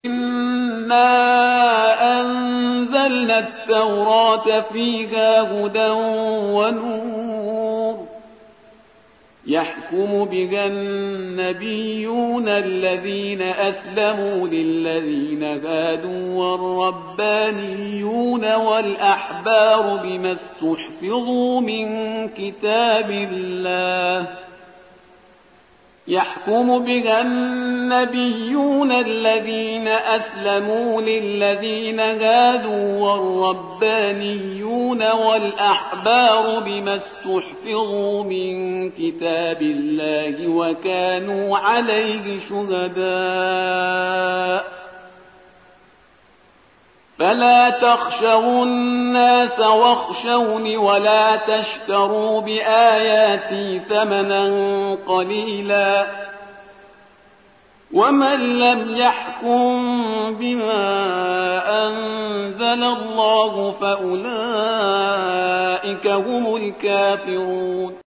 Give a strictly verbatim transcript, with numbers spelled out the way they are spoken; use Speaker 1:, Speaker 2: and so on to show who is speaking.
Speaker 1: إنا أنزلنا التوراة فيها هدى ونور يحكم بها النبيون الذين أسلموا للذين هادوا والربانيون والأحبار بما استحفظوا من كتاب الله يحكم بها النبيون الذين أسلموا للذين هادوا والربانيون والأحبار بما استحفظوا من كتاب الله وكانوا عليه شهداء فلا تخشوا الناس واخشوني ولا تشتروا بآياتي ثمنا قليلا ومن لم يحكم بما أنزل الله فأولئك هم الكافرون